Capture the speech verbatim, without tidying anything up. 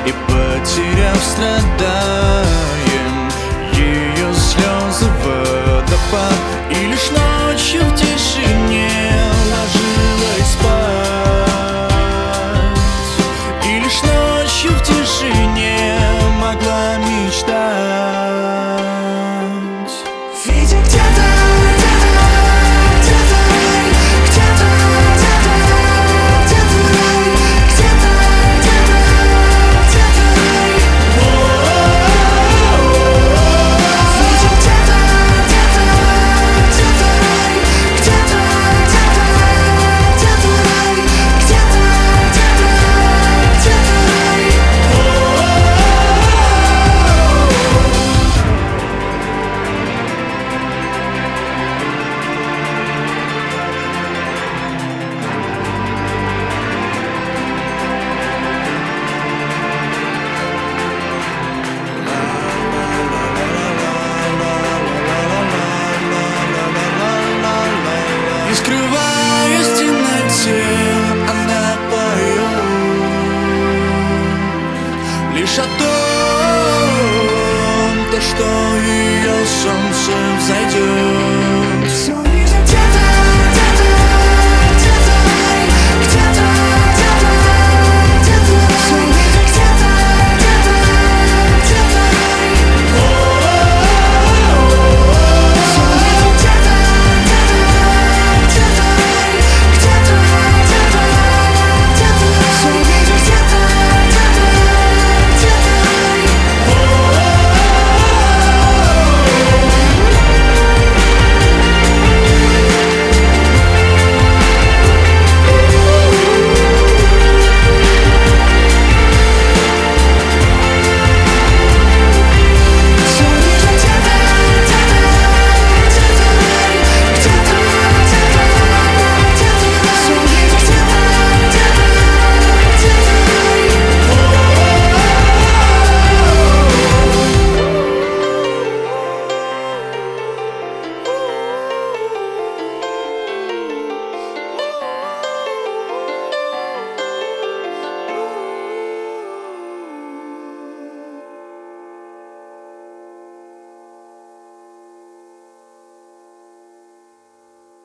И потеряв, страдаем. Ее слезы водопад, и лишь ночью в тишине ложилась спать. И лишь ночью в тишине могла мечтать. Видя где-то, где-то, где-то, где-то, где-то, где-то, где-то, где-то, где-то. Видя где-то, где-то, где-то, где-то, где-то, где-то, где-то, И скрываясь в темноте, она поет лишь о том, то, что ее солнце взойдет. все